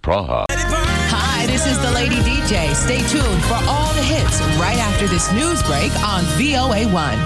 Praha. Hi, this is the Lady DJ. Stay tuned for all the hits right after this news break on VOA1.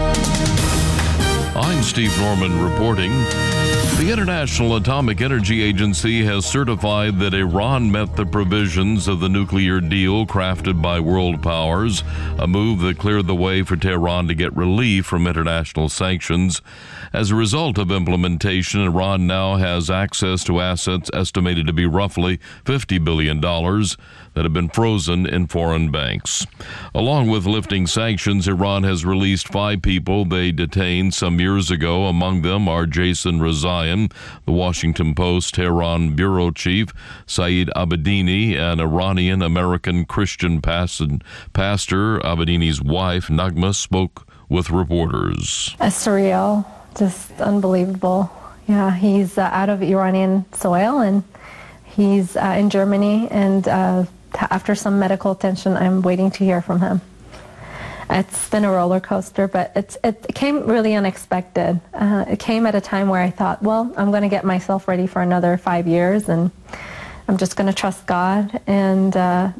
I'm Steve Norman reporting. The International Atomic Energy Agency has certified that Iran met the provisions of the nuclear deal crafted by world powers, a move that cleared the way for Tehran to get relief from international sanctions. As a result of implementation, Iran now has access to assets estimated to be roughly $50 billion that have been frozen in foreign banks. Along with lifting sanctions, Iran has released 5 people they detained some years ago. Among them are Jason Rezaian, the Washington Post Tehran bureau chief, Saeed Abedini, an Iranian-American Christian pastor. Abedini's wife, Nagma, spoke with reporters. Surreal, just unbelievable. Yeah, he's out of Iranian soil, and he's in Germany, and after some medical attention, I'm waiting to hear from him. It's been a roller coaster, but it came really unexpected. It came at a time where I thought, well, I'm going to get myself ready for another 5 years, and I'm just going to trust God and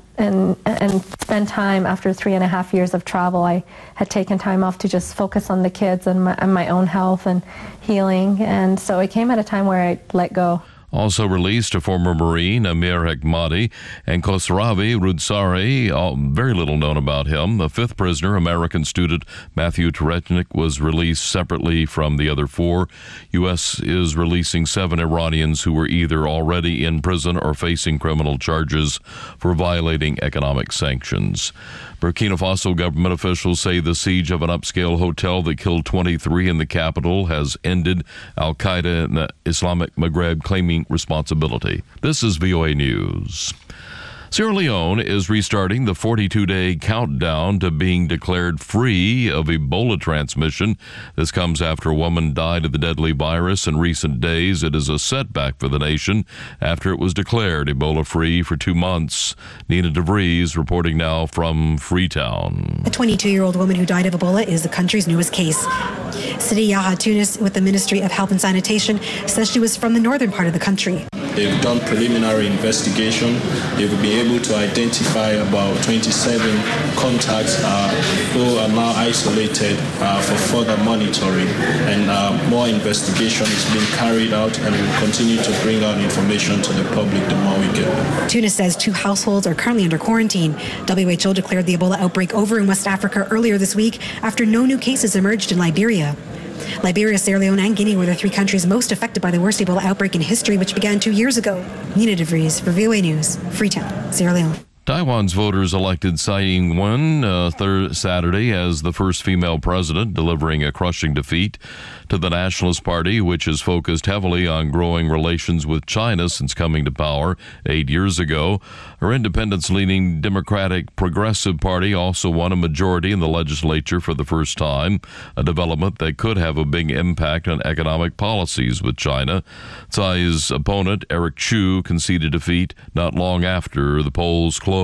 spend time. After 3.5 years of travel, I had taken time off to just focus on the kids and my own health and healing, and so it came at a time where I let go. Also released a former Marine, Amir Hekmati, and Khosravi Roodsari, very little known about him. The 5th prisoner, American student Matthew Terechnik, was released separately from the other 4. U.S. is releasing 7 Iranians who were either already in prison or facing criminal charges for violating economic sanctions. Burkina Faso government officials say the siege of an upscale hotel that killed 23 in the capital has ended. Al-Qaeda and the Islamic Maghreb claiming responsibility. This is VOA News. Sierra Leone is restarting the 42-day countdown to being declared free of Ebola transmission. This comes after a woman died of the deadly virus in recent days. It is a setback for the nation after it was declared Ebola-free for 2 months. Nina DeVries reporting now from Freetown. A 22-year-old woman who died of Ebola is the country's newest case. Sidi Yaha Tunis with the Ministry of Health and Sanitation says she was from the northern part of the country. They've done preliminary investigation. They will be able to identify about 27 contacts who are now isolated for further monitoring. And more investigation is being carried out, and we'll continue to bring out information to the public the more we get them. Tunis says 2 households are currently under quarantine. WHO declared the Ebola outbreak over in West Africa earlier this week after no new cases emerged in Liberia. Liberia, Sierra Leone, and Guinea were the 3 countries most affected by the worst Ebola outbreak in history, which began 2 years ago. Nina DeVries for VOA News, Freetown, Sierra Leone. Taiwan's voters elected Tsai Ing-wen Saturday as the first female president, delivering a crushing defeat to the Nationalist Party, which has focused heavily on growing relations with China since coming to power 8 years ago. Her independence-leaning Democratic Progressive Party also won a majority in the legislature for the first time, a development that could have a big impact on economic policies with China. Tsai's opponent, Eric Chu, conceded defeat not long after the polls closed.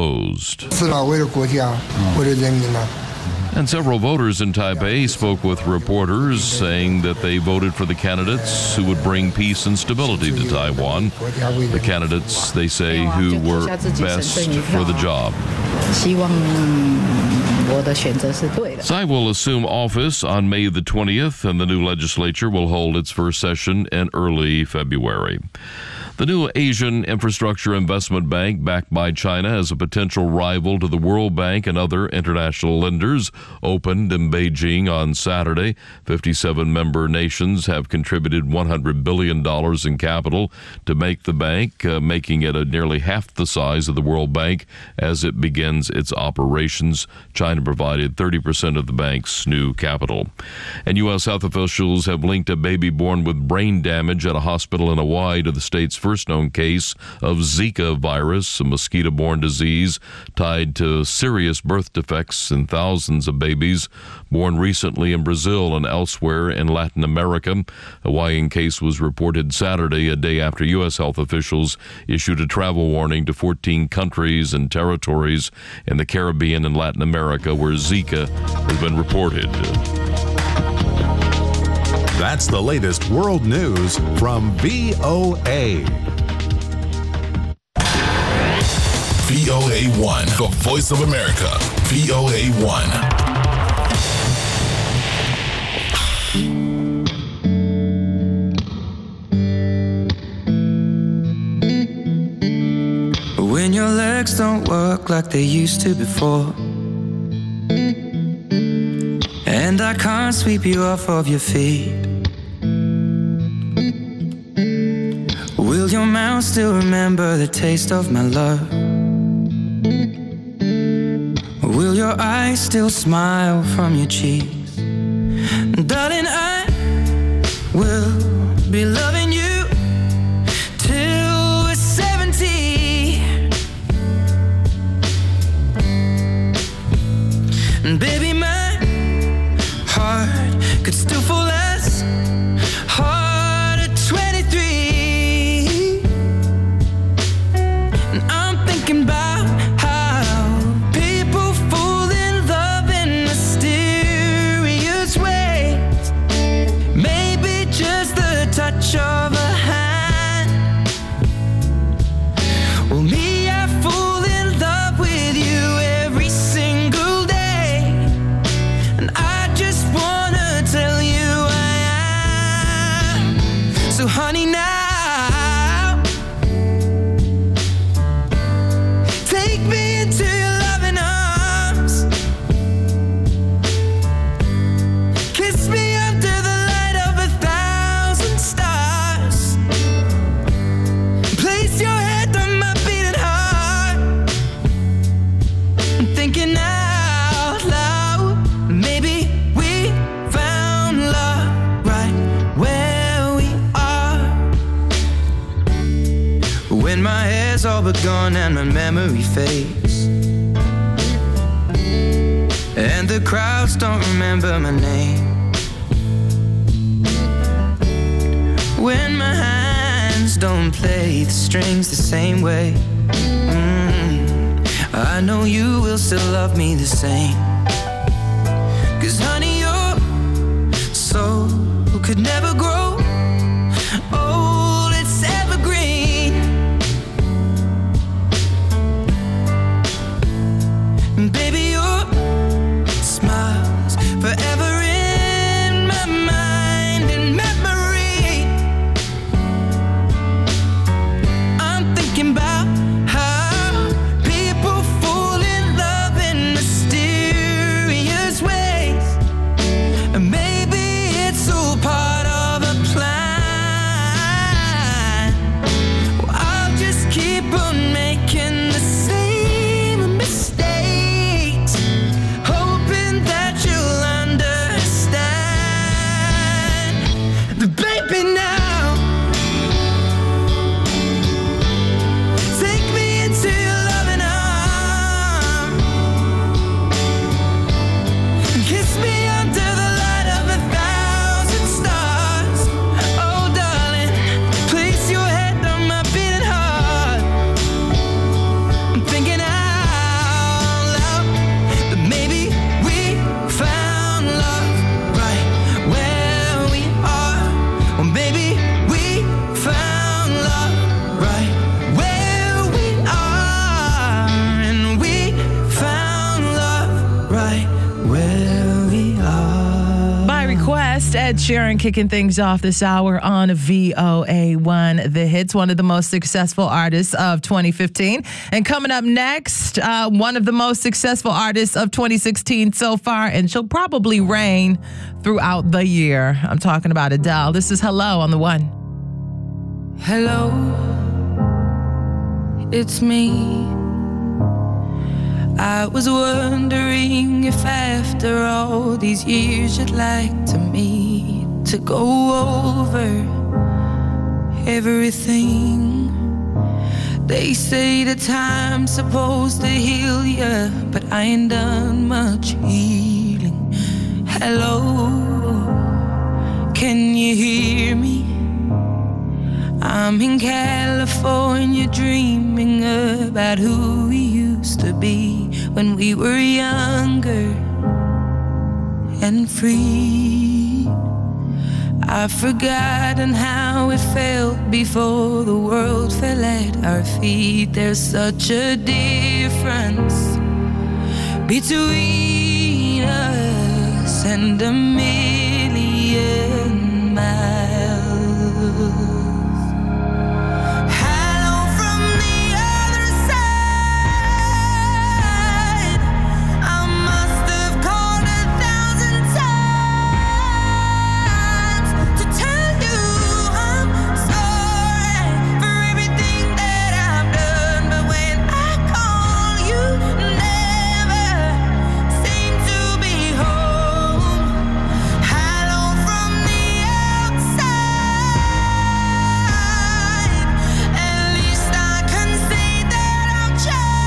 And several voters in Taipei spoke with reporters, saying that they voted for the candidates who would bring peace and stability to Taiwan. The candidates, they say, who were best for the job. Tsai will assume office on May the 20th, and the new legislature will hold its first session in early February. The new Asian Infrastructure Investment Bank, backed by China as a potential rival to the World Bank and other international lenders, opened in Beijing on Saturday. 57 member nations have contributed $100 billion in capital to make the bank, making it nearly half the size of the World Bank as it begins its operations. China provided 30% of the bank's new capital. And U.S. health officials have linked a baby born with brain damage at a hospital in Hawaii to the state's first known case of Zika virus, a mosquito-borne disease tied to serious birth defects in thousands of babies born recently in Brazil and elsewhere in Latin America. A Hawaiian case was reported Saturday, a day after U.S. health officials issued a travel warning to 14 countries and territories in the Caribbean and Latin America where Zika has been reported. That's the latest world news from VOA. VOA1, the voice of America, VOA1. When your legs don't work like they used to before, and I can't sweep you off of your feet, will your mouth still remember the taste of my love? Will your eyes still smile from your cheeks? Darling, I will be loving you till we're 70. And baby, my heart could still fall as hard at 23. And I'm thinking about how people fall in love in mysterious ways. Maybe just the touch of a hand. Well, me, I fall in love with you every single day, and I just wanna tell you I am. So honey, now take me into your loving arms, kiss me under the light of 1,000 stars, place your head on my beating heart. I'm thinking out loud, maybe we found love right where we are. When my hair's all but gone and my memory fades, and the crowds don't remember my name, when my hands don't play the strings the same way, I know you will still love me the same. 'Cause honey, your soul could never grow old, it's evergreen. And baby, your smile's forever in my mind and memory. I'm thinking about how people fall in love in mysterious ways, and maybe it's all part of a plan. Well, I'll just keep on making the same mistakes, hoping that you'll understand. But baby, now take me into your loving arms, kiss me under the light of 1,000 stars. Oh darling, place your head on my beating heart. I'm thinking out loud that maybe we found love right where we are. Well, maybe we found love right where we are, and we found love right where we are. By request, Ed Sheeran kicking things off this hour on VOA1 The Hits, one of the most successful artists of 2015. And coming up next, one of the most successful artists of 2016 so far, and she'll probably reign throughout the year. I'm talking about Adele. This is Hello on the One. Hello, it's me. I was wondering if after all these years you'd like to meet to go over everything. They say the time's supposed to heal ya, but I ain't done much healing. Hello, can you hear me? I'm in California dreaming about who we used to be when we were younger and free. I've forgotten how it felt before the world fell at our feet. There's such a difference between us and a million miles. Hello from the other side. I must have called 1,000 times to tell you I'm sorry for everything that I've done. But when I call, you never seem to be home. Hello from the outside. At least I can say that I've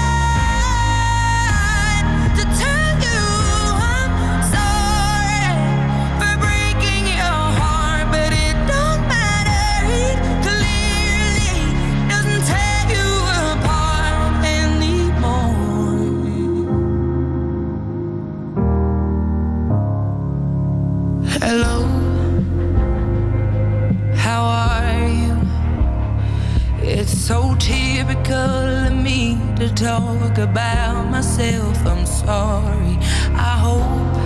tried to tell you I'm sorry for breaking your heart, but it don't matter. It clearly doesn't tear you apart anymore. Hello, how are you? It's so typical of me to talk about myself. I'm sorry. I hope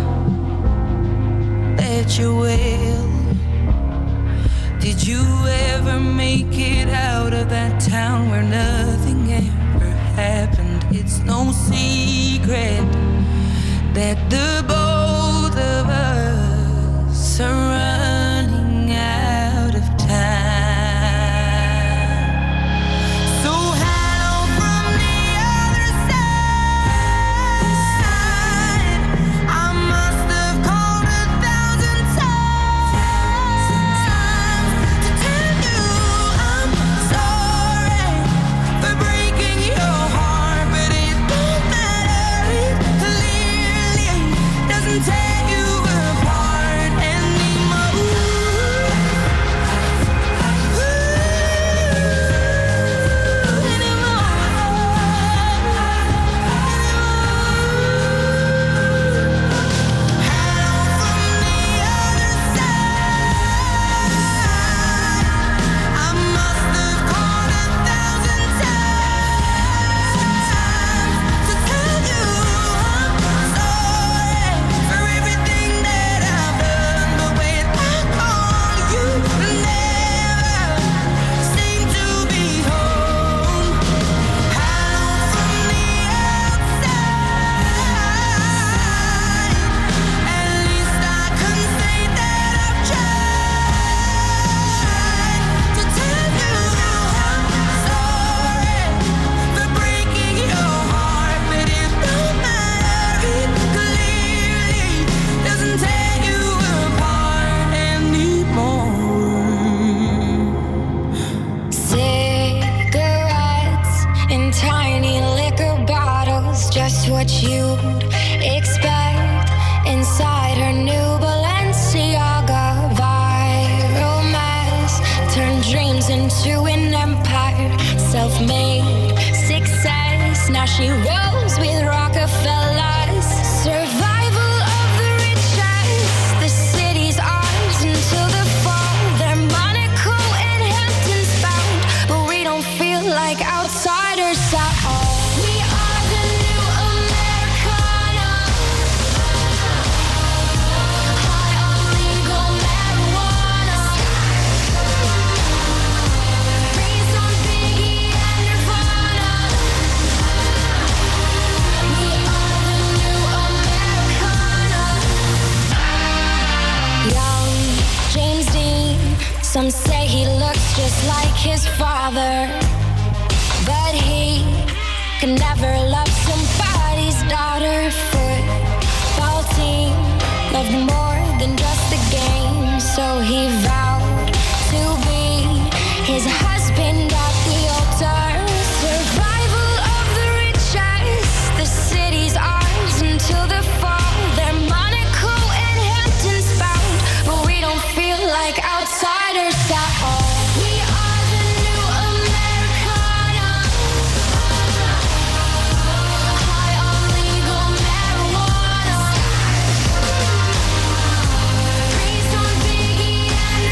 that you're well. Did you ever make it out of that town where nothing ever happened? It's no secret that the both of us are running out of time. So hello from the other side. I must have called 1,000 times to tell you I'm sorry for breaking your heart, but it don't matter. It clearly doesn't tear you apart anymore. I must have called 1,000 times to tell you I'm sorry for everything that I've done. But when I call, you never seem to be home. Hello from the outside. At least I can say that I've tried to tell you I'm sorry for breaking your heart, but it don't matter. It clearly doesn't tear you apart anymore. Cigarettes in tiny liquor bottles, just what you'd expect inside her new Balenciaga. Viral mess turned dreams into an empire, self-made success. Now she rolls with Rockefellers. Survival of the richest. The city's ours until the fall. They're Monaco and Hamptons bound, but we don't feel like outsiders at all. We are the new Americana. High on legal marijuana. Raised on Biggie and Nirvana. We are the new Americana. Young James Dean, some say he looks just like his father, but he could never love somebody's daughter. Football team loved more than just the game, so he vowed to be his husband at the altar. Survival of the richest. The city's ours until the fall. They're Monaco and Hamptons bound, but we don't feel like outsiders at all. We are the new Americana. High on legal marijuana. Raised on Biggie and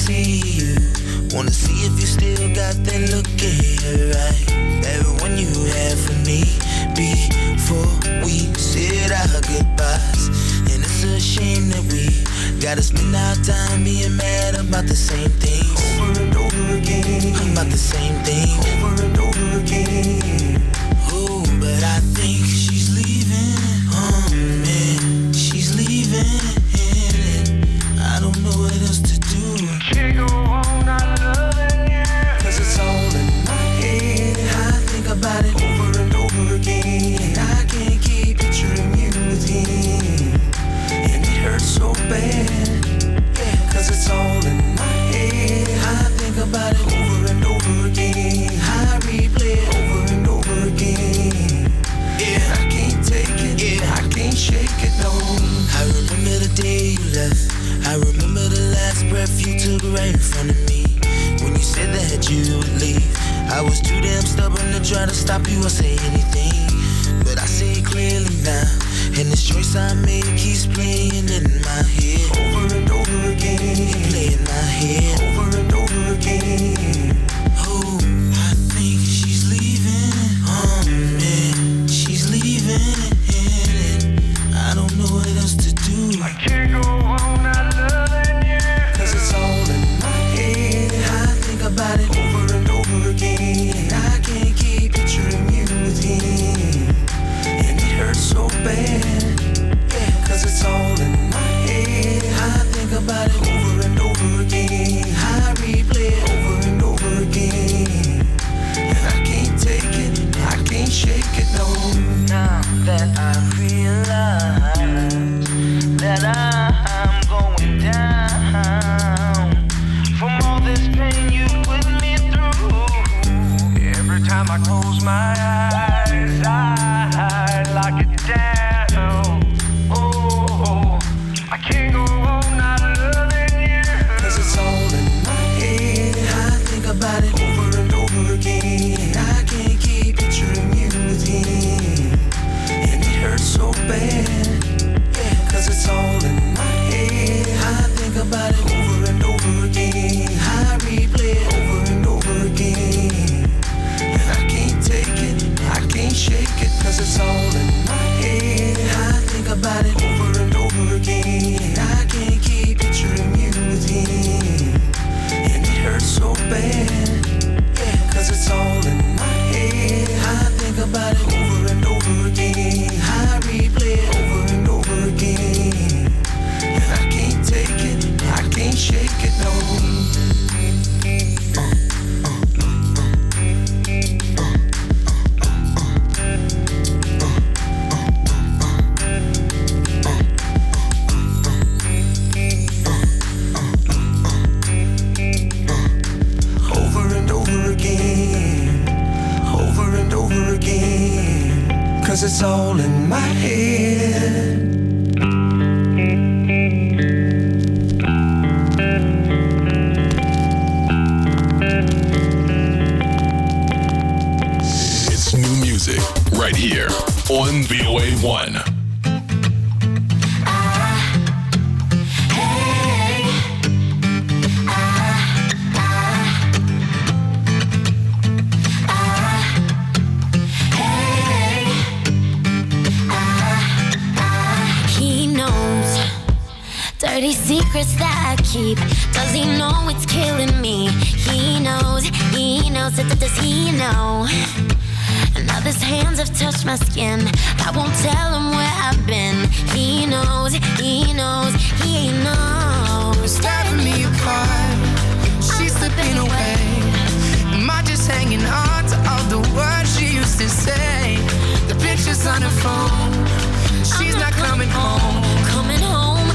see you. Wanna see if you still got that look in your eye. That one you had for me before we said our goodbyes. And it's a shame that we gotta spend our time being mad about the same things over and over again. About the same thing over and over again. Oh, but I think she's leaving. Oh man, she's leaving. I don't know what else to do. Can't go on not loving you. 'Cause it's all in my head. I think about it over and over again. And I can't keep picturing you with him. And it hurts so bad. Yeah, 'cause it's all in my head. I think about it over and over again. I replay it over and over again. Yeah, I can't take it. Yeah, I can't shake it, no. I remember the day you left. I remember the last breath you took right in front of me. When you said that you would leave, I was too damn stubborn to try to stop you or say anything. But I see it clearly now, and this choice I made keeps playing in my head over and over again. Play in my head over and over again. Oh, I think she's leaving. Oh man, she's leaving. I don't know what else to do. I can't go on not loving you. 'Cause it's all in my head. I think about it over and over again. And I can't keep picturing you with him. And it hurts so bad. Yeah, 'cause it's all in my head. I think about it over and over again. I replay it over and over again. And I can't take it, I can't shake it, no. Now that I realize that I'm going down from all this pain you put me through. Every time I close my eyes, I lock it down. Oh, I can't go on not loving you. 'Cause it's all in my head. I think about it over and over again. I can't keep picturing you with him. And it hurts so bad. Yeah, 'cause it's all in my head. I think about it over and over again. I replay it over and over again. And I can't take it, I can't shake it. 'Cause it's all in my head. I think about it over and over again. I can't keep picturing you with him. And it hurts so bad. Yeah, 'cause it's all in my head. I think about it over and over again. I replay it over and over again. And I can't take it, I can't shake it, no. Over and over again. Over and over again. 'Cause it's all in my head. It's new music right here on VOA1. He knows dirty secrets that I keep. Does he know it's killing me? He knows, does he know? And now his hands have touched my skin. I won't tell him where I've been. He knows, he knows. Tearing me apart, she's slipping away. Am I just hanging on to all the words she used to say? The pictures on her phone, she's not coming home. Coming home.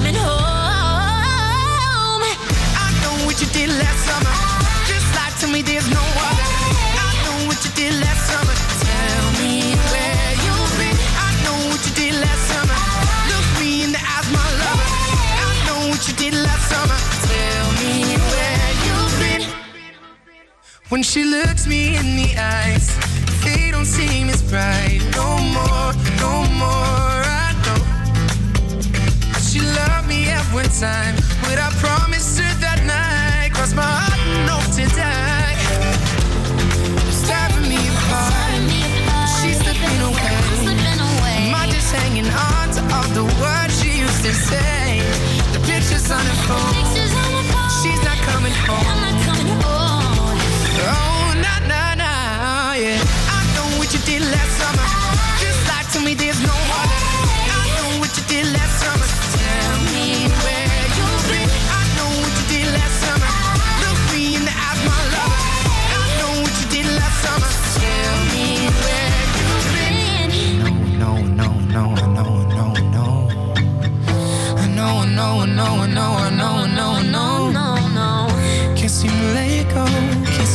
I know what you did last summer. Just lie to me, there's no other. I know what you did last summer. Tell me where you've been. I know what you did last summer. Look me in the eyes, my lover. I know what you did last summer. Tell me where you've been. When she looks me in the eyes, they don't seem as bright. No more, I know. She loved me every time, but I promised her that night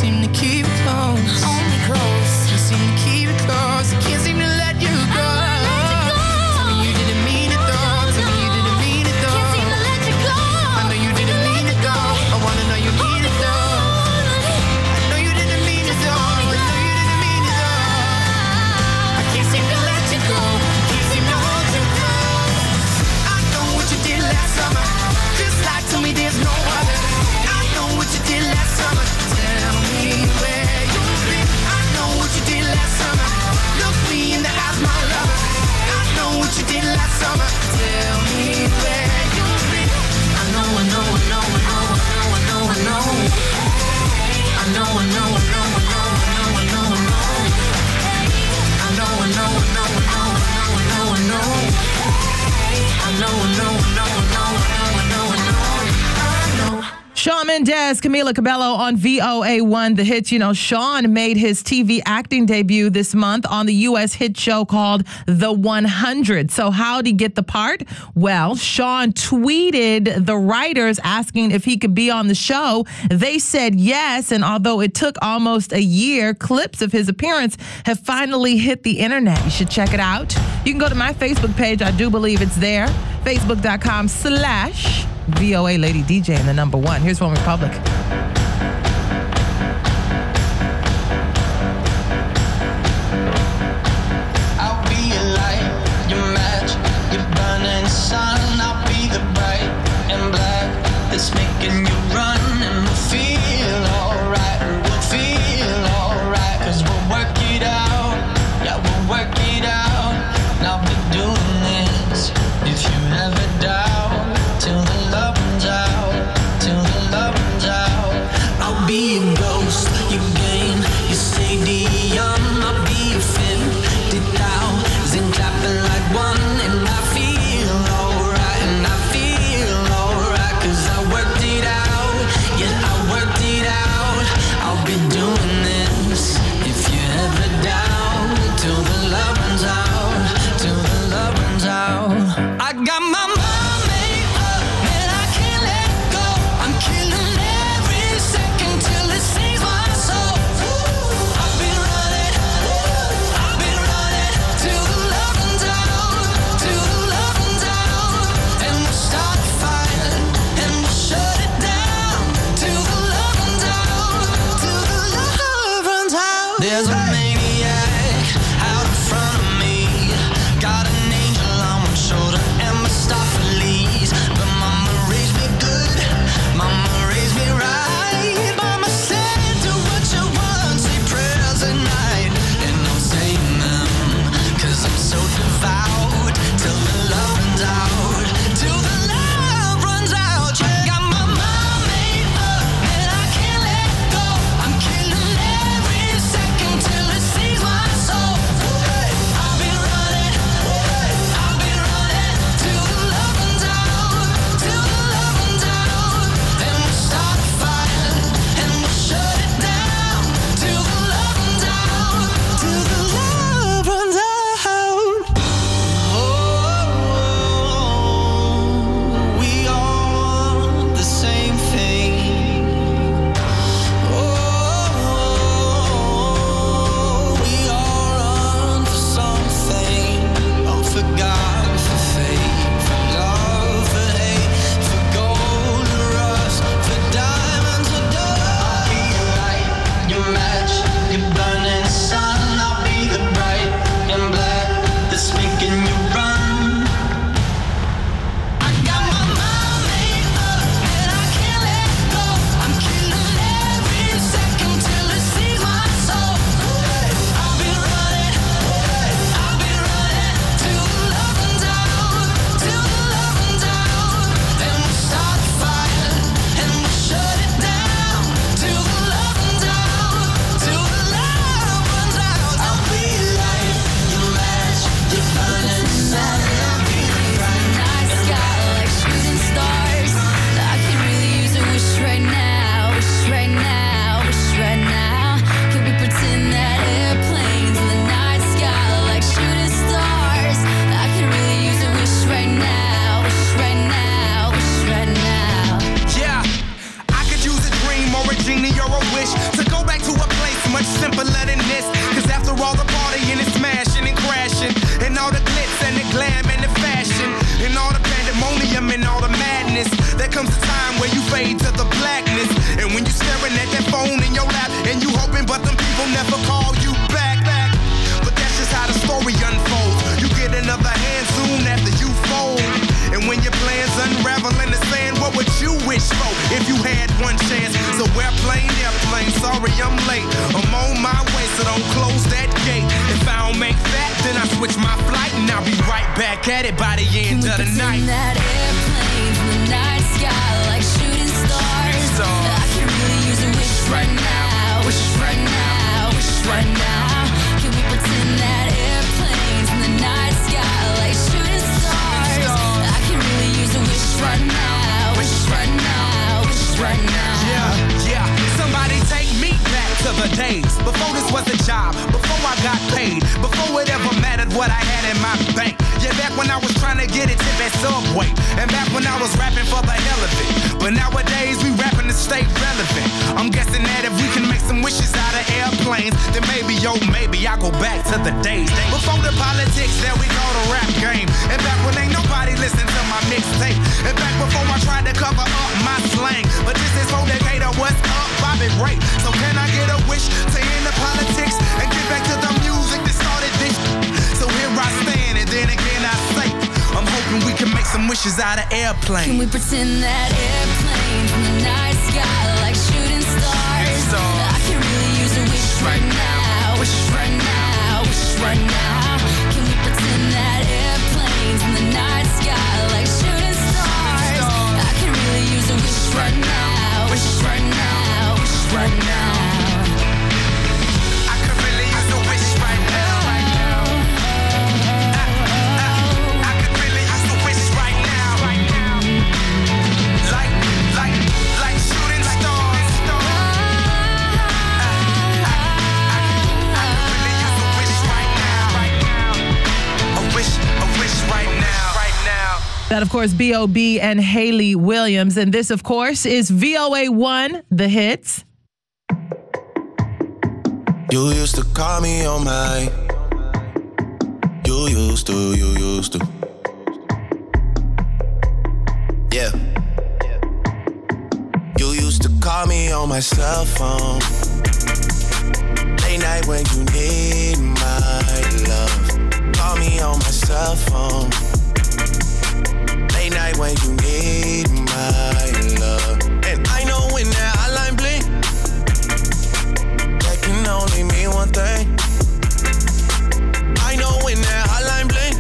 seem to keep it close. Hold me close. Can't seem to keep it close. I can't seem to let you go. Tell me you didn't mean it though. Tell me you didn't mean it though. Can't seem to let you go. I know you didn't mean it though. I wanna know you mean it though. I know you didn't mean it though. I know you didn't mean it though. I can't seem to let you go. Can't seem to hold you close. I know what you did last summer. Just lie to me, there's no other. I know what you did last summer. Tell me where you've been. I know what you did last summer. Look me in the eyes, my lover. I know what you did last summer. Tell me where you've been. I know, I know, I know, I know, I know, I know, I know. I know, I know, I know, I know, I know, I know, I know. I know, I know, I know, I know, I know, I know, I know. I know, I know, I know, I know, I know, I know, I know. Shawn Mendes, Camila Cabello on VOA1 The Hits. You know, Shawn made his TV acting debut this month on the U.S. hit show called The 100. So how'd he get the part? Well, Shawn tweeted the writers asking if he could be on the show. They said yes, and although it took almost a year, clips of his appearance have finally hit the internet. You should check it out. You can go to my Facebook page. I do believe it's there. Facebook.com/VOA Lady DJ and the number one. Here's One Republic. I'll be your light, your match, your burning sun. I'll be the bright and black that's making you run. And we'll feel alright, we'll feel alright. Cause we'll work it out, yeah, we'll work it out. And I'll be doing this if you ever doubt. Till the love runs out, till the love runs out. I'll be a ghost, you gain, you stadium. I'll be a 50,000 clapping like one. And I feel alright, and I feel alright. Cause I worked it out, yeah, I worked it out. I'll be doing this if you ever doubt. Till the love runs out, till the love runs out. I got my mind made up, and I can't let go. I'm killing every second till it sings my soul. I've been running till the love runs out, till the love runs out. And we'll start a fire, and we'll shut it down till the love runs out, till the love runs out. There's a maniac out in front of me, got an angel on one shoulder and Mephistopheles. But mama raised me good, mama raised me right. Mama said do what you want, say prayers at night. And I'm saying them, cause I'm so devout. Till the love runs out, till the love runs out. Yeah, got my mind made up, and I can't let go. I'm killing every second till it sees my soul. Hey, I've been running till the love runs out, till the love runs out. And we'll start a fire, and we'll shut it down till the love runs out, till the love runs out. Oh, we all want the same thing. Oh, we all run for something. Oh, for God, for faith, for love, for hate, for gold and rust, for diamonds or dust. I'll be your light, your match, your burning sun. I'll be the bright and black that's making you run. I got my mind made up, and I can't let go. I'm killing every second till it sees my soul. I've been running till the love runs out, till the love runs out. And we'll start a fire, and we'll shut it down till the love runs out, till the love runs out. I'll be your light, your match, your burning sun. I'll be the bright Night sky like shooting stars. I could really use a wish right now, wish right now, wish right now. Could we pretend that airplanes in the night sky like shooting stars? I could really use a wish right now, wish right now, wish right now. Yeah, I could use a dream or a genie or a wish to go back simpler than this. Cause after all the partying and smashing and crashing, and all the glitz and the glam and the fashion, and all the pandemonium and all the madness, there comes a time where you fade to the blackness. And when you staring at that phone in your lap, and you hoping but them people never call you back. But that's just how the story unfolds. You get another hand soon after you fold. And when your plans unravel in the sand, what would you wish for if you had one chance? So airplane, sorry I'm late. I'm on my way, so don't close that gate. If I don't make that, then I switch my flight, and I'll be right back at it by the end of the night. That airplane in the night sky like shooting stars. I can really use a wish right now. Wish right now. Wish right now. Can we pretend that airplanes in the night sky like shooting stars? I can really use a wish right now. Wish right now. Wish right now. Yeah. Somebody take me back to the days before this was a job, before I got paid, before it ever mattered what I had in my bank. Yeah, back when I was trying to get a tip at Subway, and back when I was rapping for the hell of it. But nowadays we rapping to stay relevant. I'm guessing that if we can make some wishes out of airplanes, then maybe I go back to the days before the politics that we call the rap game, and back when ain't nobody listened to my mixtape, and back before I tried to cover up my slang. But this is for Decatur, what's up, Bobby Ray? So can I get a wish to end the politics and get back to the music that started this? So here I stand, and then again I say, I'm hoping we can make some wishes out of airplanes. Can we pretend that airplanes in the night sky like shooting stars? I can really use a wish right now. Wish right now. Wish right now. Can we pretend that airplanes in the night sky like shooting stars? I can really use a wish right now. Wish right now. Wish right now. I could really use a wish right now. I could really use a wish right now. Like shooting stars. I could really use a wish right now. A wish right now. That, of course, B.O.B. and Haley Williams. And this, of course, is VOA1, The Hits. You used to call me on my. You used to. Yeah. You used to call me on my cell phone. Late night when you need my love. Call me on my cell phone. Late night when you need my love. And I know when that hotline blink, that can only mean one thing. I know when that hotline blink,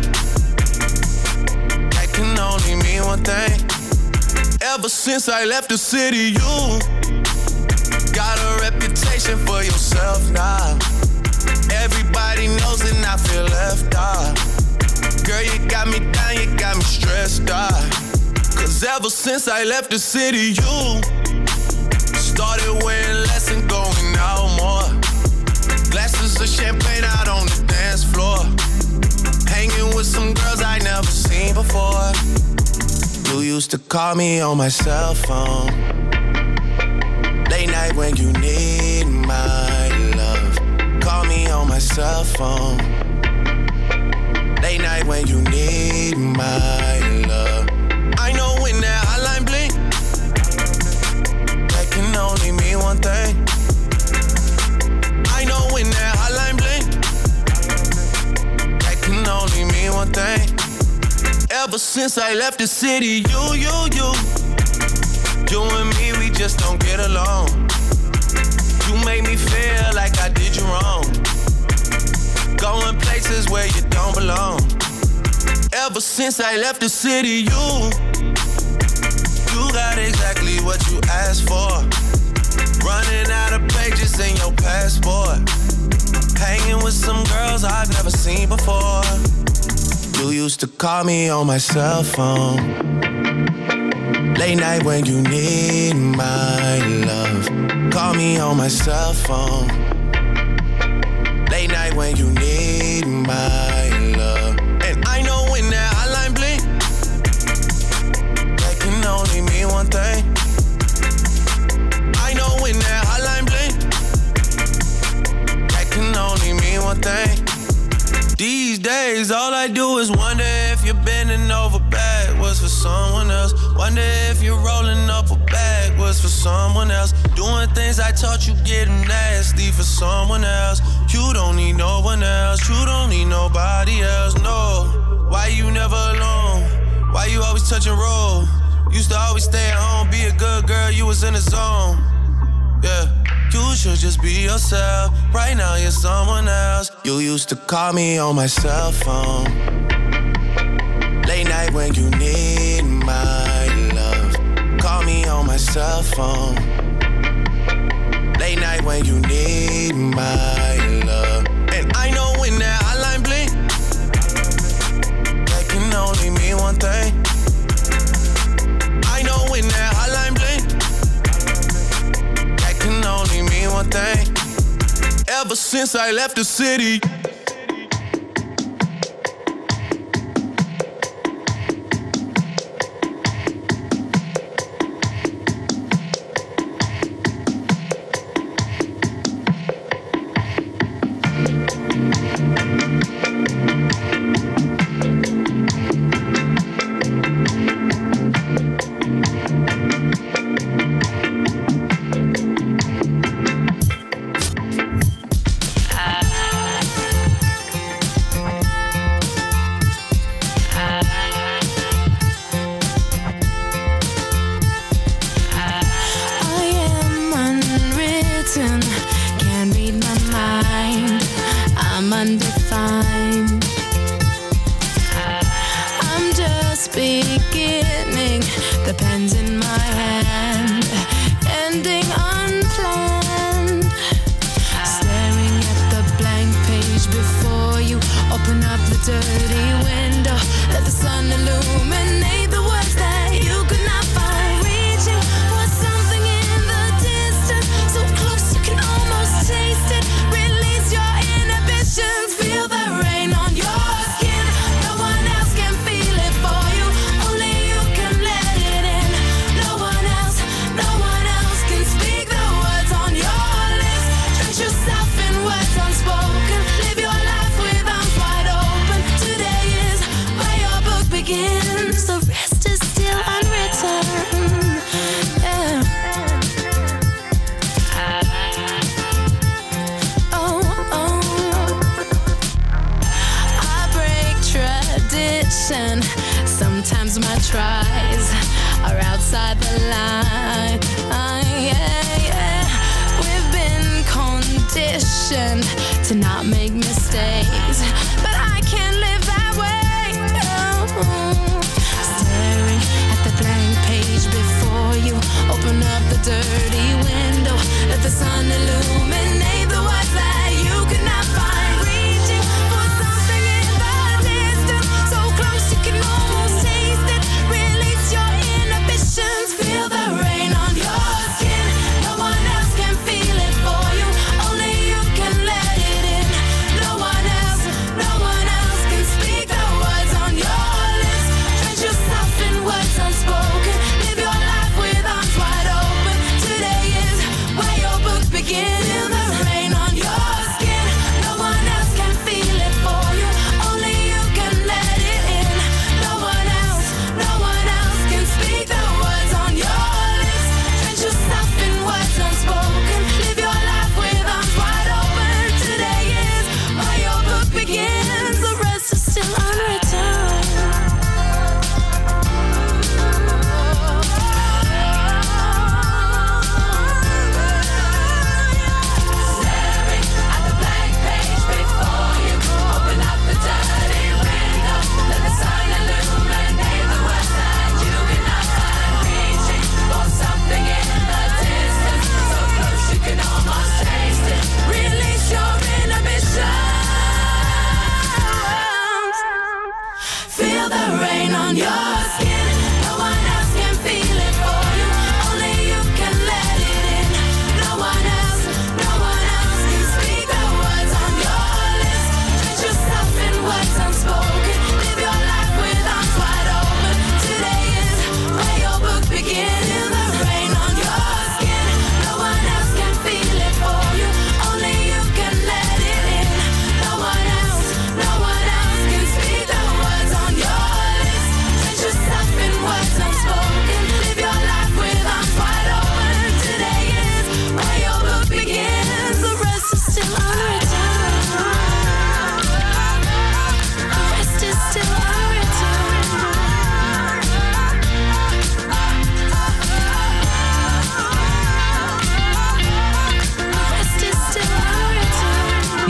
that can only mean one thing. Ever since I left the city, you got a reputation for yourself now. Everybody knows and I feel left out. Girl, you got me down, you got me stressed out. Cause ever since I left the city, you started wearing less and going out more. Glasses of champagne out on the dance floor. Hanging with some girls I never seen before. You used to call me on my cell phone. Late night when you need my love. Call me on my cell phone. Late night when you need my love. I know when that hotline blink, that can only mean one thing. I know when that hotline blink, that can only mean one thing. Ever since I left the city, you and me, we just don't get along. You make me feel like I did you wrong. Going places where you don't belong. Ever since I left the city, you got exactly what you asked for. Running out of pages in your passport. Hanging with some girls I've never seen before. You used to call me on my cell phone. Late night when you need my love. Call me on my cell phone. Late night when you need my love. And I know when that hotline blink, that can only mean one thing. I know when that hotline blink, always wonder if you're bending over backwards for someone else. Wonder if you're rolling up a backwards for someone else. Doing things I taught you, getting nasty for someone else. You don't need no one else. You don't need nobody else, no. Why you never alone? Why you always touch and roll? Used to always stay at home, be a good girl, you was in the zone. Yeah, you should just be yourself. Right now you're someone else. You used to call me on my cell phone. Late night when you need my love. Call me on my cell phone. Late night when you need my love. And I know when that hotline blink, that can only mean one thing. I know when that hotline blink, that can only mean one thing. Ever since I left the city, Sometimes my tries are outside the line. We've been conditioned to not make mistakes, but I can't live that way. No. Staring at the blank page before you, open up the dirty window, let the sun illuminate the words that you could not find. Reaching for something in the distance, so close you can almost taste it. Release your inhibitions, feel the rain on your skin. No one else can feel it for you, only you can let it in. No one else can speak the words on your lips. Drench yourself in words unspoken, live your life with arms wide open. Today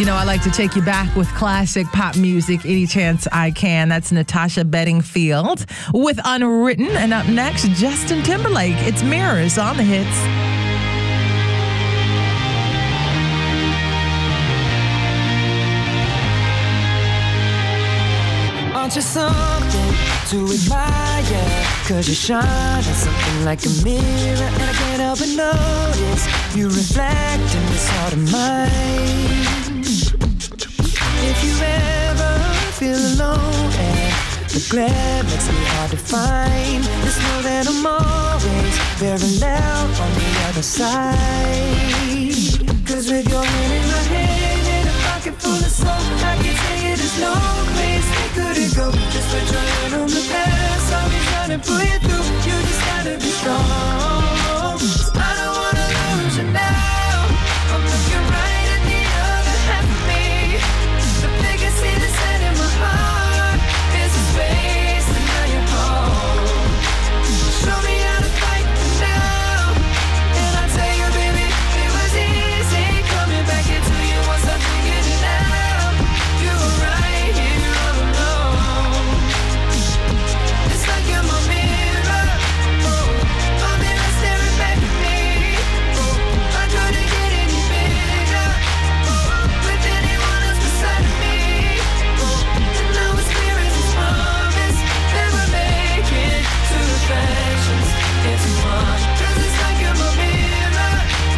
You know, I like to take you back with classic pop music any chance I can. That's Natasha Bedingfield with Unwritten. And up next, Justin Timberlake. It's Mirrors on the Hits. Aren't you something to admire? 'Cause you shine on something like a mirror, and I can't help but notice you reflect in this heart of mine. If you ever feel alone and the glare makes me hard to find, just know that I'm always very loud on the other side. 'Cause with your hand in my hand and a pocket full of soap, I can tell you there's no place we couldn't go. Just put your hand on the past, I'll be trying to pull you through. You just gotta be strong. I don't wanna lose you now. I'm looking right at the other half of me. The biggest see the set in my heart is a space, and now you're home. Show me how to fight now, and I tell you, baby, it was easy coming back into you once I figured it out. You were right here all alone. It's like you're my mirror, my mirror staring back at me. I couldn't get any bigger with anyone else beside me. And now it's clear as this promise that we're making two reflections into one. 'Cause it's like you're my mirror,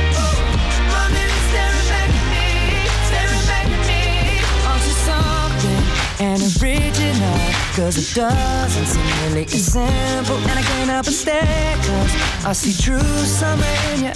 my mirror staring back at me, staring back at me. Aren't you something and original? 'Cause it doesn't seem really as simple, and I can't help but stare, 'cause I see true summer in your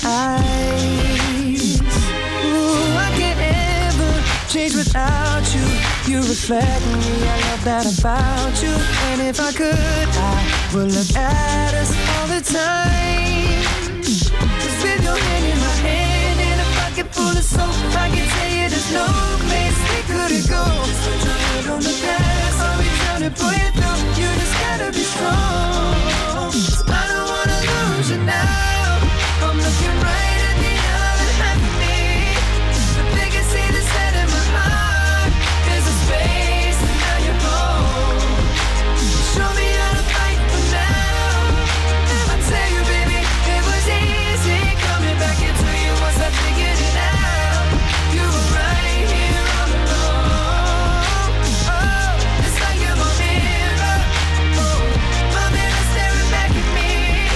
eyes. Ooh, I can't ever change without you. You reflect me, I love that about you. And if I could, I would look at us all the time. 'Cause with your hand in my hand and a pocket full of soap, I can tell you there's no place we couldn't go. Just put your hand on the past, I'll be trying to pull you through. You just gotta be strong. I don't wanna lose you now. I'm looking right at the other half of me. The biggest see the set in my heart is a space, and now you're home. Show me how to fight for now. I tell you, baby, it was easy coming back into you once I figured it out. You were right here all alone. Oh, it's like you're my mirror, my mirror staring back at me.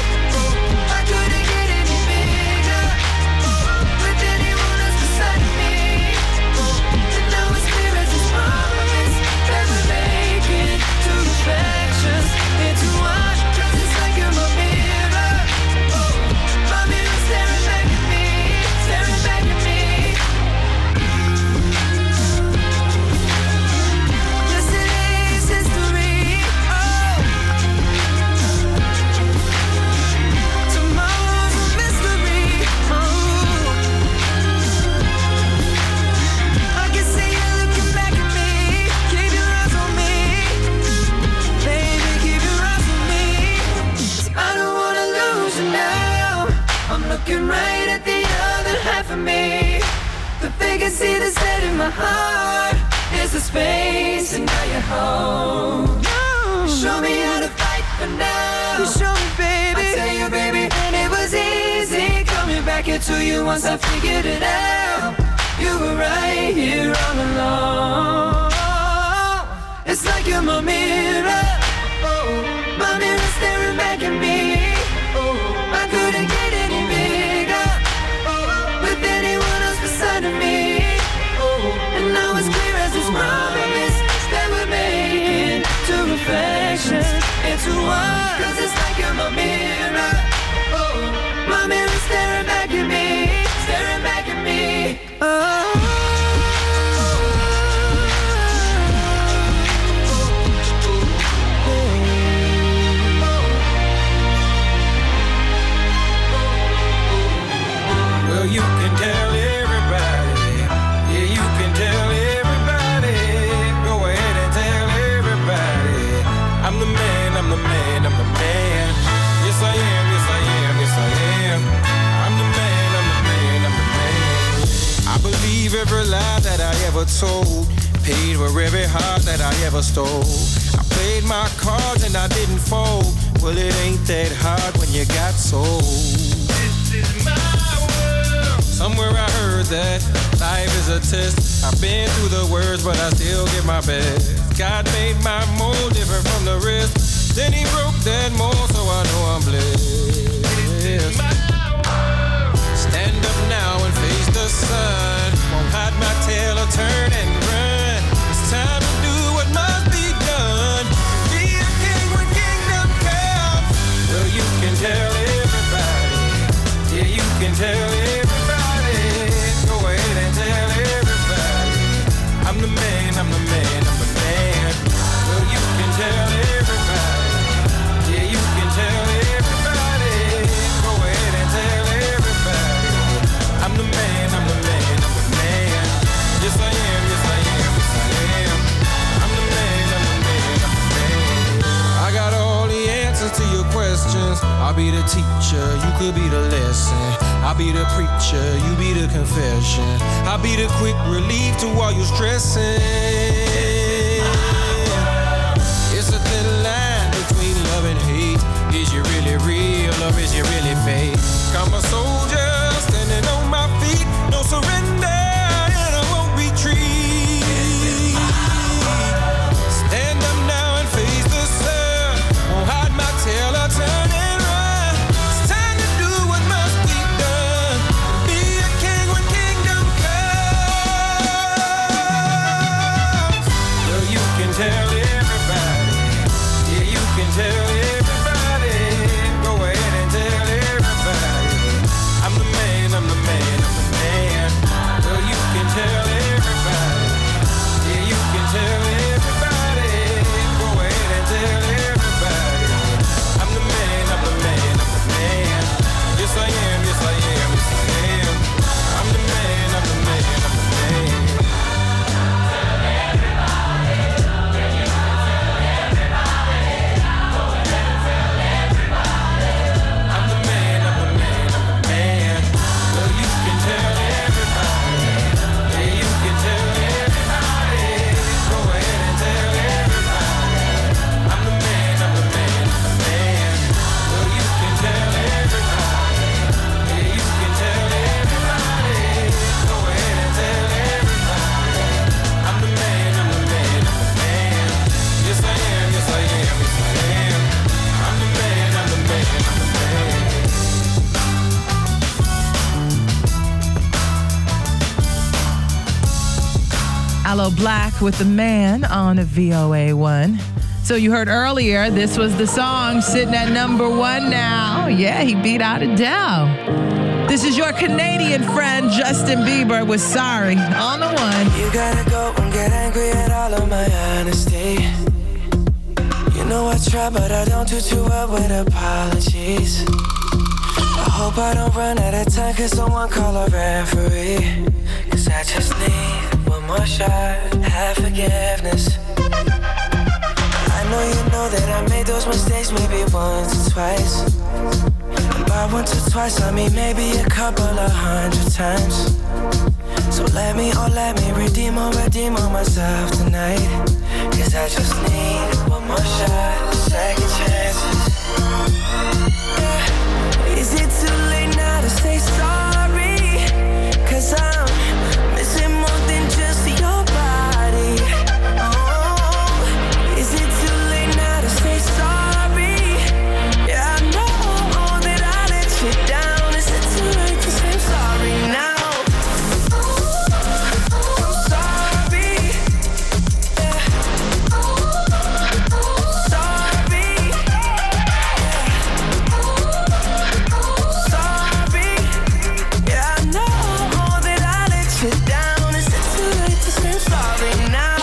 I couldn't get any bigger with anyone else beside me. And now it's clear as this promise that we're making two reflections into one. 'Cause it's like you're my mirror, my mirror staring back at me, staring back at me. Yes, it is history. Oh, tomorrow's a mystery. Oh, I can see you looking back at me. Keep your eyes on me, baby, keep your eyes on me. 'Cause I don't wanna lose you now. I'm looking right at the other half of me. The biggest see the set in my heart is the space, and now you're home. Show me how to fight for now. You show me, baby. I tell you, baby, and it was easy coming back into you once I figured it out. You were right here all along. It's like you're my mirror, my mirror staring back at me. I couldn't get any bigger with anyone else beside of me. And now it's clear as this promise that we're making two reflections into one. 'Cause it's like you're my mirror, my mirror staring back at me, staring back at me. believe every lie that I ever told. Paid for every heart that I ever stole. I played my cards and I didn't fold. Well, it ain't that hard when you got sold. This is my world. Somewhere I heard that life is a test. I've been through the worst, but I still give my best. God made my mold different from the rest. Then he broke that mold, so I know I'm blessed. This is my world. Stand up now and face the sun. Won't hide my tail or turn and run. It's time to do what must be done. Be a king when kingdom comes. Well, you can tell everybody. Yeah, you can tell everybody. Go ahead and tell everybody. I'm the man, I'm the man, I'm the man. Well, you can tell everybody. Yeah, you can tell everybody. Go ahead and tell everybody. I'm the man, I'm the man, I'm the man. Yes, I am, yes, I am, yes, I am. I'm the man, I'm the man, I'm the man. I got all the answers to your questions. I'll be the teacher, you could be the lesson. I'll be the preacher, you be the confession. I'll be the quick relief to all your stressing. It's a thin line between love and hate. Is you really real or is you really fake? I'm a soldier standing on my feet. No surrender and I won't retreat. Stand up now and face the sun. Won't hide my tail or turn and run. It's time to do what must be done. Be a king when kingdom comes. Well, you can tell everybody. Yeah, you can tell everybody. Go ahead and tell everybody. I'm the man, I'm the man, I'm the man. Well, you can tell everybody. Yeah, you can tell everybody. Go ahead and tell everybody. I'm the man, I'm the man, I'm the man. Yes, I am, yes, I am, yes, I am. I'm the man, I'm the man, I'm the man. I'm the man, I'm the man, I'm the man. Well, you can tell everybody. Yeah, you can tell everybody. Go ahead and tell everybody. I'm the man, I'm the man, I'm the man. Well, you can tell everybody. Yeah, you can tell everybody. Go ahead and tell everybody. I'm the man, I'm the man, I'm the man. Yes, I am, yes, I am, yes, I am. I'm the man, I'm the man, I'm the man. Aloe Black with The Man on VOA1. So you heard earlier, this was the song sitting at number 1 now. Yeah, he beat out Adele. This is your Canadian friend, Justin Bieber, with Sorry on the one. You gotta go and get angry at all of my honesty. You know I try, but I don't do too well with apologies. I hope I don't run out of time, cause someone call a referee. Cause I just need one more shot, have forgiveness. I know you know that I made those mistakes maybe once or twice. And by once or twice I mean maybe a couple of 100 times. So let me redeem on myself tonight. Cause I just need one more shot, second chances. Yeah. Is it too late now to say sorry? Cause I'm missing more than just your body. Oh, is it too late now to say sorry? Yeah, I know that I let you down. Is it too late to say sorry now? I'm sorry. Yeah. Sorry. Sorry. Yeah, I know that I let you down. Is it too late to say sorry now?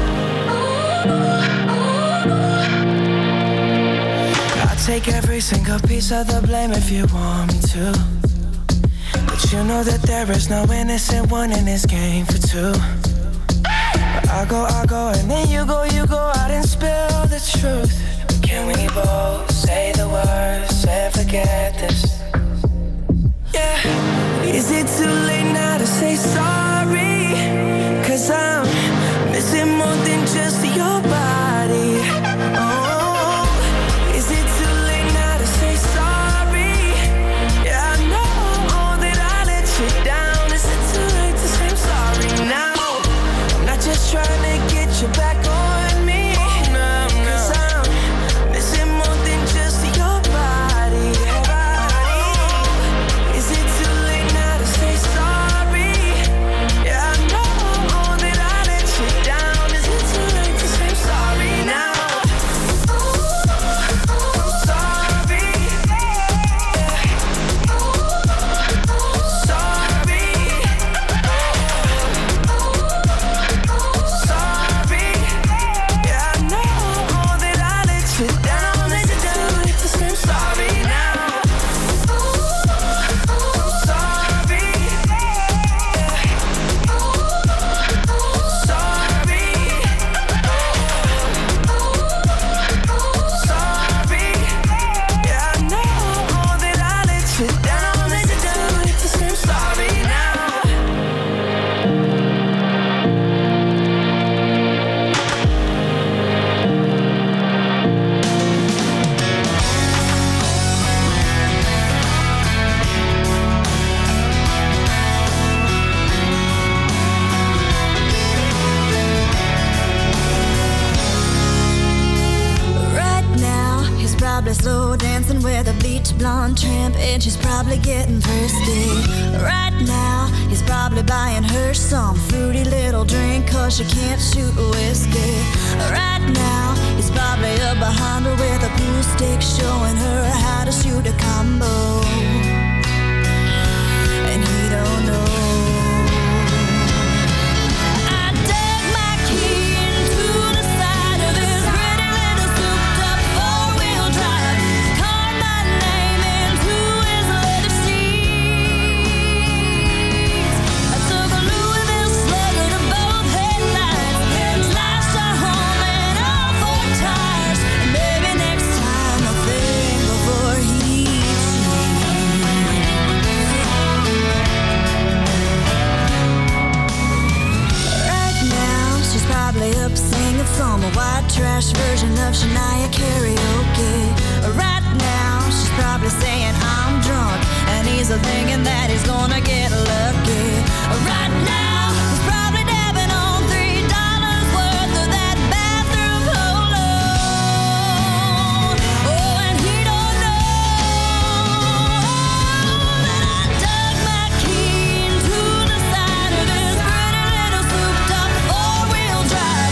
I'll take every single piece of the blame if you want me to. But you know that there is no innocent one in this game for two. But I go, and then you go out and spill the truth. Can we both say the words and forget this? Yeah. Is it too late now to say sorry? blonde tramp, and she's probably getting thirsty. Right now, he's probably buying her some fruity little drink, 'cause she can't shoot whiskey. Right now, he's probably up behind her with a pool stick, showing her how to shoot a combo. And he don't know. Some white trash version of Shania karaoke. Right now, she's probably saying I'm drunk, and he's thinking that he's gonna get lucky. Right now, he's probably dabbing on $3 worth of that bathroom polo. Oh, and he don't know that I dug my key into the side of his pretty little souped-up four-wheel drive.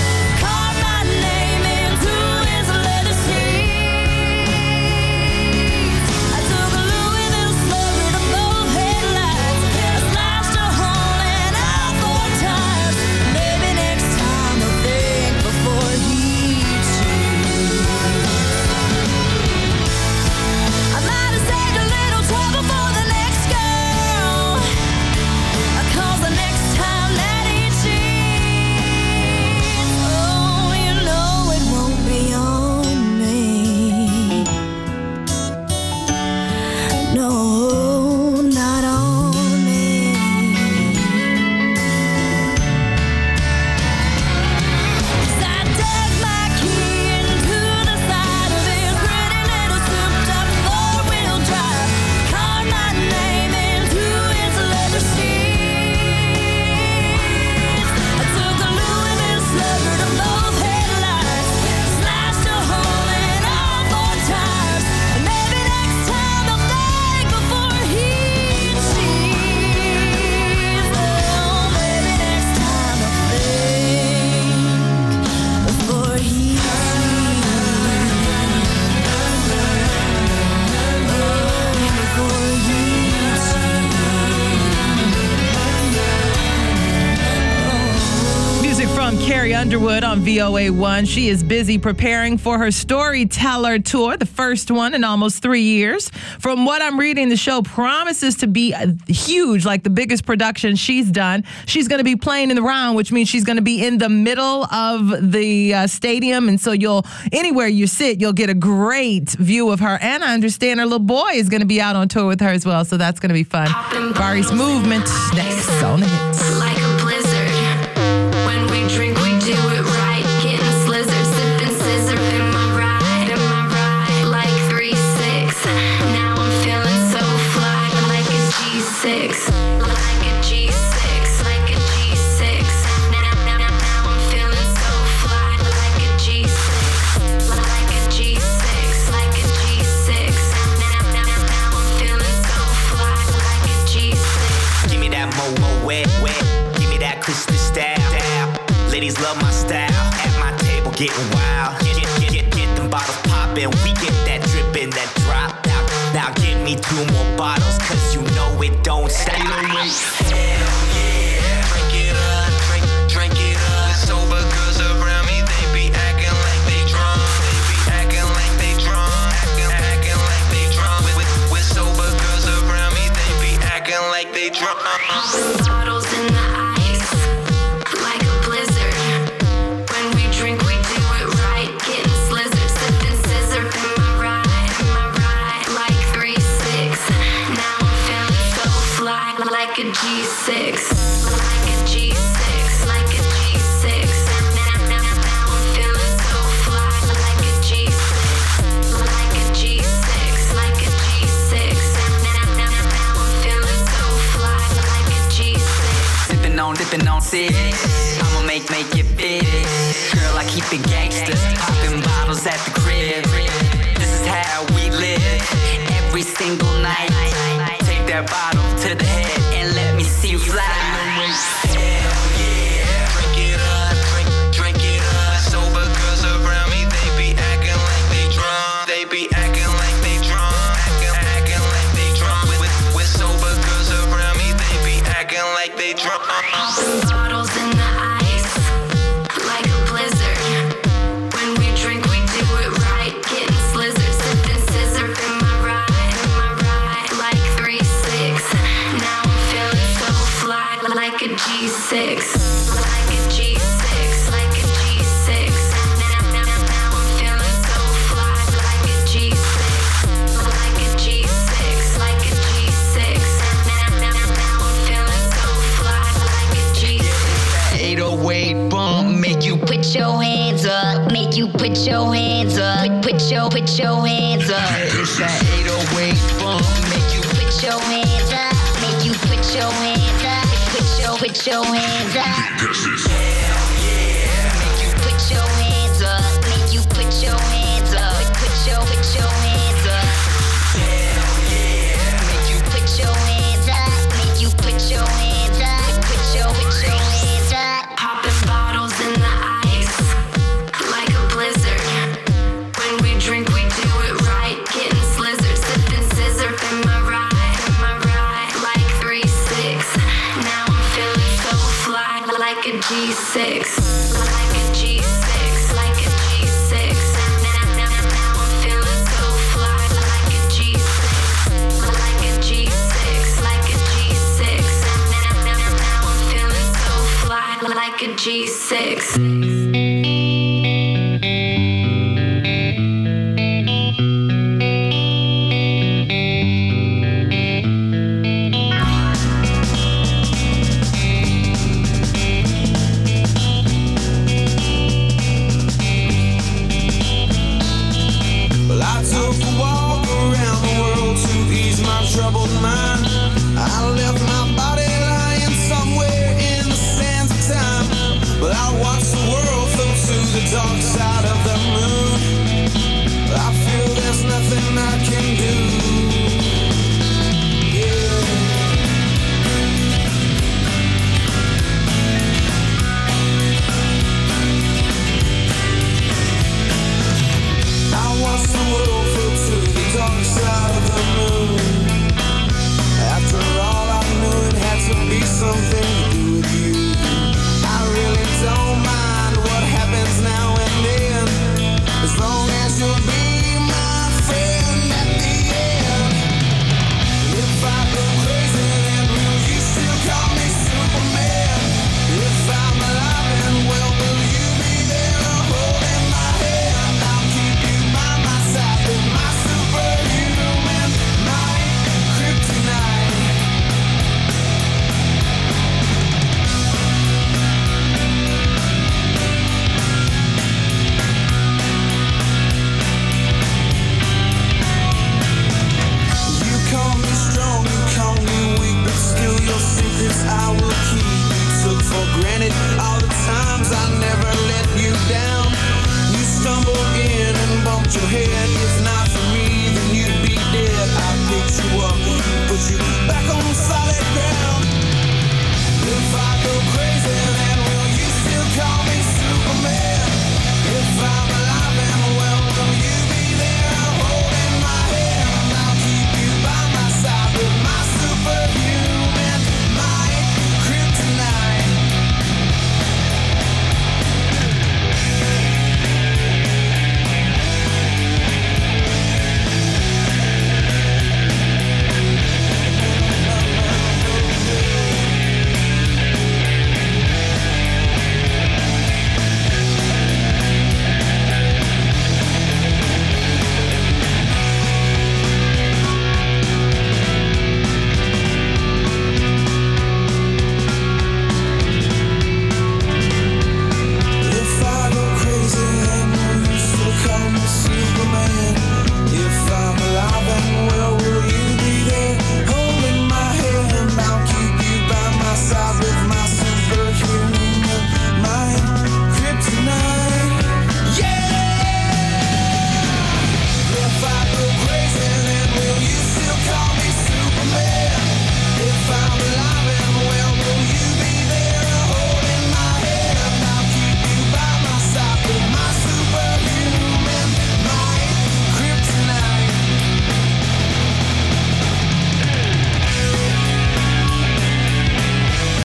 Underwood on VOA1. She is busy preparing for her Storyteller Tour, the first one in almost 3 years. From what I'm reading, the show promises to be huge, like the biggest production she's done. She's going to be playing in the round, which means she's going to be in the middle of the stadium. And so anywhere you sit, you'll get a great view of her. And I understand her little boy is going to be out on tour with her as well. So that's going to be fun. Bari's Movement next on the hits. Like a blizzard. When we drink, we do it right. Getting slizzard, sipping scissor. Am I right? Like 3-6. Now I'm feeling so fly. Like a G6. Like a G6. Like a G6. Now I'm feeling so fly. Like a G6. Like a G6. Like a G6. Now I'm feeling so fly. Like a G6. Give me that mo wet. Give me that Christmas style. Ladies love my style. At my table getting wild. Get them bottles poppin'. We get that drippin', that drop. Now give me 2 more bottles, 'cause you know it don't stop. Hell yeah. Drink it up. Drink it up. Sober girls around me, they be acting like they drunk. They be acting like they drunk. Acting like they drunk. With sober girls around me, they be acting like they drunk. Bottles in the ice, like a blizzard. When we drink, we do it right. Getting slizzard, sipping scissor. Am I right? Like 3-6. Now I'm feeling so fly, like a G6. Like a G6. Like a G6. Now I'm feeling so fly, like a G6. Like a G6. Like a G6. Now I'm feeling so fly, like a G6. Dipping on 6. I'ma make it big. Girl, I keep it gangsta. Popping bottles at the crib. This is how we live. every single night. Take that bottle to the head and let me see you fly. Hell yeah, drink it up, drink it up. Sober girls around me, they be acting like they drunk. They be acting like they drunk, acting like they drunk. With sober girls around me, they be acting like they drunk. Popping bottles in the ice, like a blizzard. When we drink, we do it right. Getting slizzard, sipping scissor in my ride, like 3-6. Now I'm feeling so fly, like a G6, like a G6, like a G6. Now I'm feeling so fly, like a G6, like a G6, like a G6. Now I'm feeling so fly, like a G6. 808 bump, make you Put your hands up, make you put your hands up, put your hands up. It's that 808 bump, make you Put your hands up, make you put your hands up, put your hands up. hell yeah. Make you put your hands up, make you put your hands up, put your hands up. Hell yeah. Make you put your hands up, make you put your hands up, put your hands up. Popping bottles in the ice, like a blizzard. When we drink, we do it right. Getting slizzard, sipping scissor in my ride, like 3-6. Now I'm feeling so fly, like a G6, like a G6, like a G6. Now I'm feeling so fly, like a G6, like a G6, like a G6. Now I'm feeling so fly, like a G6. Well, I took a walk around the world to ease my troubled mind. I left my body lying somewhere in the sands of time. But I watched the world float to the dark side of the moon. I feel there's nothing I can do. I watched the world float to the dark side of the moon. After all, I knew it had to be something to do with you. I really don't mind what happens now and then, as long as you'll be my friend at the end. If I go crazy, then will you still call me Superman? If I'm alive, then well, will you be there holding my hand? I'll keep you by my side with my superhuman might, kryptonite. You call me strong, you call me weak, but still your secrets I will keep. You took for granted all the times I never let you down. You stumbled in and bumped your head